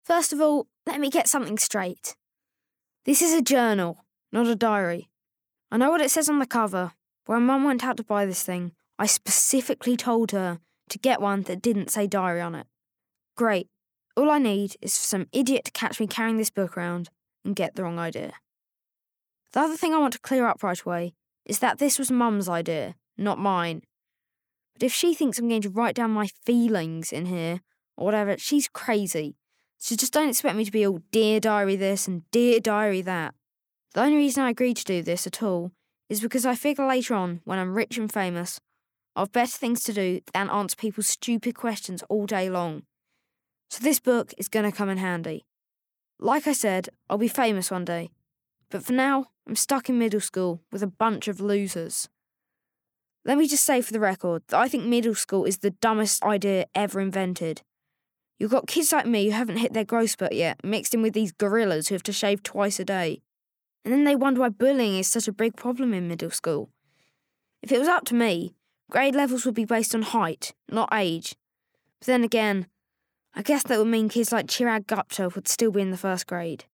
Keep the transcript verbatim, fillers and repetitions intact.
First of all, let me get something straight. This is a journal, not a diary. I know what it says on the cover. When Mum went out to buy this thing, I specifically told her to get one that didn't say diary on it. Great. All I need is for some idiot to catch me carrying this book around and get the wrong idea. The other thing I want to clear up right away is that this was Mum's idea, not mine. But if she thinks I'm going to write down my feelings in here, or whatever, she's crazy. So just don't expect me to be all dear diary this and dear diary that. The only reason I agreed to do this at all is because I figure later on, when I'm rich and famous, I'll have better things to do than answer people's stupid questions all day long. So this book is going to come in handy. Like I said, I'll be famous one day. But for now, I'm stuck in middle school with a bunch of losers. Let me just say for the record that I think middle school is the dumbest idea ever invented. You've got kids like me who haven't hit their growth spurt yet, mixed in with these gorillas who have to shave twice a day. And then they wonder why bullying is such a big problem in middle school. If it was up to me, grade levels would be based on height, not age. But then again, I guess that would mean kids like Chirag Gupta would still be in the first grade.